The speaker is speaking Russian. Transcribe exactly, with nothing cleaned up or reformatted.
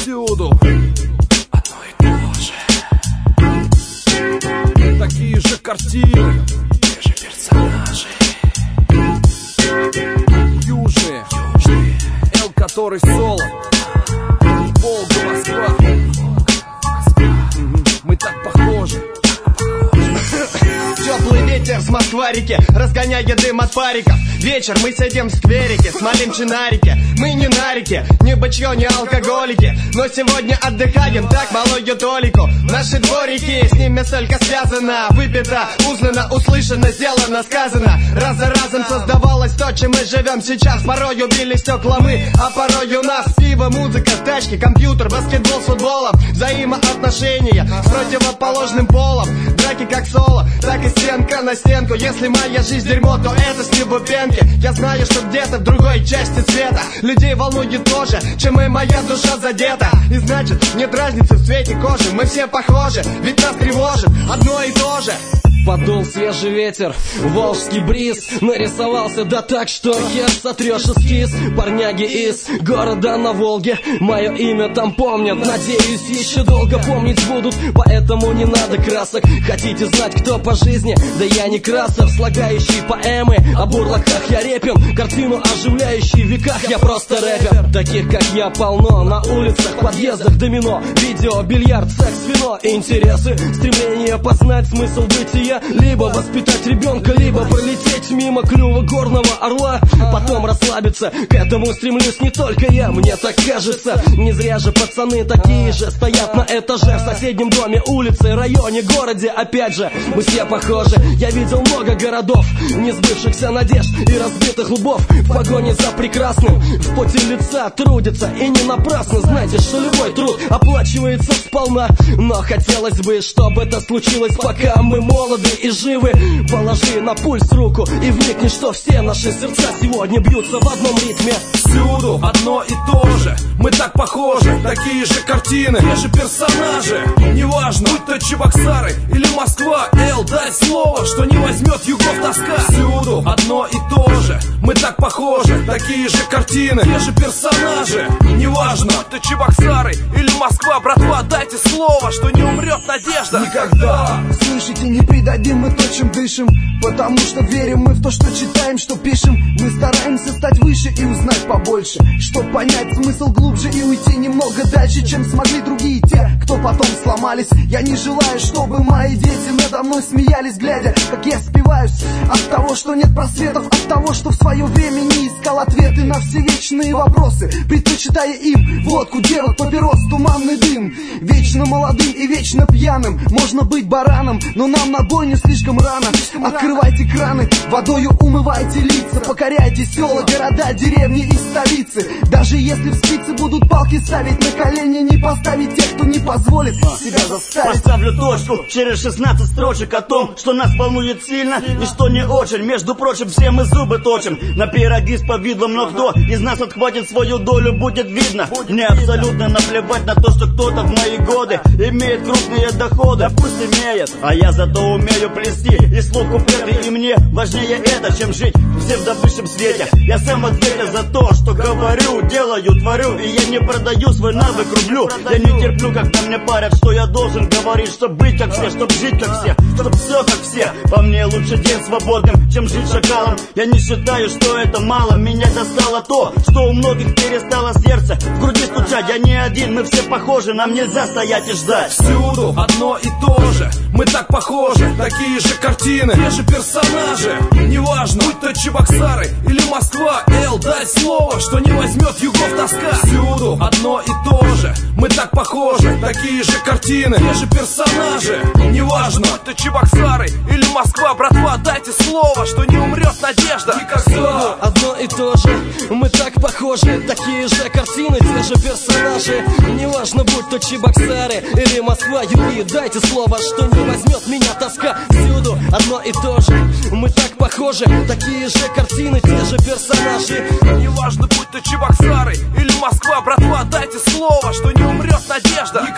Всюду одно и то же. Такие же картины, те же персонажи. Южные, Южные. Эл, который соло. Волга, Москва. Мы так похожи. Теплый ветер с Москва-реки разгоняет дым от париков. Вечер мы сидим в скверике, смолим чинарики. Мы не нарики, ни бычье, ни алкоголики, но сегодня отдыхаем так малую толику. Наши дворики, с ними столько связано. Выпито, узнано, услышано, сделано, сказано. Раз за разом создавалось то, чем мы живем сейчас. Порою били стекла мы, а порою нас. Пиво, музыка, тачки, компьютер, баскетбол с футболом. Взаимоотношения с противоположным полом. Драки как соло, так и стенка на стенку. Если моя жизнь дерьмо, то это с Небупенки. Я знаю, что где-то в другой части света людей волнует то же, чем и моя душа задета. И значит, нет разницы в цвете кожи. Мы все похожи, ведь нас тревожит одно и то же. Подул свежий ветер, волжский бриз. Нарисовался да так, что хер сотрешь эскиз. Парняги из города на Волге мое имя там помнят. Надеюсь, еще долго помнить будут. Поэтому не надо красок. Хотите знать, кто по жизни? Да я не Красов, слагающий поэмы о бурлаках я репин. Картину оживляющий в веках я просто рэпер. Таких как я полно на улицах, подъездах, домино, видео, бильярд, секс, вино. Интересы, стремление познать смысл бытия. Либо воспитать ребенка, либо пролететь мимо клюва горного орла. Потом расслабиться, к этому стремлюсь не только я, мне так кажется. Не зря же пацаны такие же стоят на этаже. В соседнем доме, улице, районе, городе. Опять же, мы все похожи. Я видел много городов, несбывшихся надежд и разбитых лбов. В погоне за прекрасным, в поте лица трудятся. И не напрасно, знаете, что любой труд оплачивается сполна. Но хотелось бы, чтобы это случилось, пока мы молоды и живы. Положи на пульс руку и вникни, что все наши сердца сегодня бьются в одном ритме. Всюду одно и то же, мы так похожи, такие же картины, те же персонажи. Неважно, будь то Чебоксары или Москва, Эл, дай слово, что не возьмет югов тоска. Всюду одно и то же, мы так похожи, такие же картины, те же персонажи. Неважно, будь то Чебоксары или Москва, братва, дайте слово, что не умрет надежда никогда. Слышите, не предадим мы то, чем дышим, потому что верим мы в то, что читаем, что пишем. Мы стараемся стать выше и узнать побольше, чтоб понять смысл глубже и уйти немного дальше, чем смогли другие те, кто потом сломались. Я не желаю, чтобы мои дети надо мной смеялись, глядя, как я спиваюсь от того, что нет просветов, от того, что в свое время не искал ответы на все вечные вопросы, предпочитая им водку, девок, папирос, туманный дым. Вечно молодым и вечно пьяным можно быть бараном, но нам на бойню слишком рано. Открывайте краны, водою умывайте лица, покоряйте села, города, деревни и столицы. Даже если в спицы будут палки ставить, на колени не поставить тех, кто не позволит себя заставить. Поставлю точку через шестнадцать строчек о том, что нас волнует сильно и что не очень. Между прочим, все мы зубы точим на пироги с повидлом, но кто из нас отхватит свою долю, будет видно. Мне абсолютно наплевать на то, что кто-то в мои годы имеет крупные доходы. Пусть имеет, а я зато умею плести и слух куплеты, и мне важнее это, чем жить в псевдовысшем свете. Я сам в ответе за то, что говорю, делаю, творю, и я не продаю свой навык рублю. Я не терплю, когда мне парят, что я должен говорить, чтоб быть как все, чтоб жить как все, чтоб все как все. По мне лучше день свободным, чем жить шакалом. Я не считаю, что это мало, меня достало то, что у многих перестало сердце в груди стучать. Я не один, мы все похожи, нам нельзя стоять и ждать. Всюду одно и то же, мы так похожи, такие же картины, те же персонажи. Неважно, будь то Чебоксары или Москва, Эл, дай слово, что не возьмет югов тоска. Всюду одно и то же, мы так похожи, такие же картины, те же персонажи. Неважно, будь то Чебоксары или Москва, братва, дайте слово, что не умрет надежда никогда. Всюду одно и то же, мы так похожи, такие же картины, те же персонажи. Неважно, будь то Чебоксары или Москва, юги, дайте слово, что не возьмет меня тоска. Всюду одно и то же, мы так похожи, такие же картины, те же персонажи. Неважно, будь то Чебоксары или Москва, братва, дайте слово, что не умрет надежда.